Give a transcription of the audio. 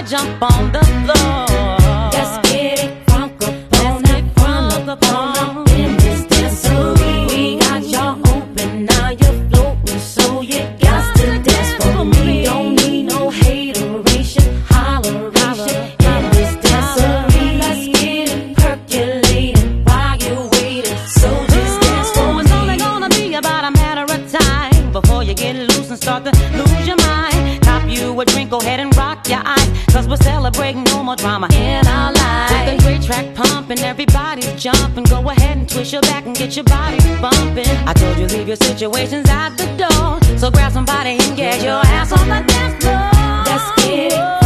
jump on the floor. Let's get it crunk up in this dancery. We got y'all open, now you're floating, so you got to dance for me. Don't need no hateration, holleration in this dancery. Let's get it percolating while you're waiting, so just dance for me. It's only gonna be about a matter of time before you get loose and start to lose your mind. Cop you a drink, go ahead and rock your eyes, cause we're celebrating no more drama in our lives. With a great track pumping, everybody's jumping. Go ahead and twist your back and get your body bumping. I told you leave your situations at the door, so grab somebody and get your ass on the dance floor. Let's get it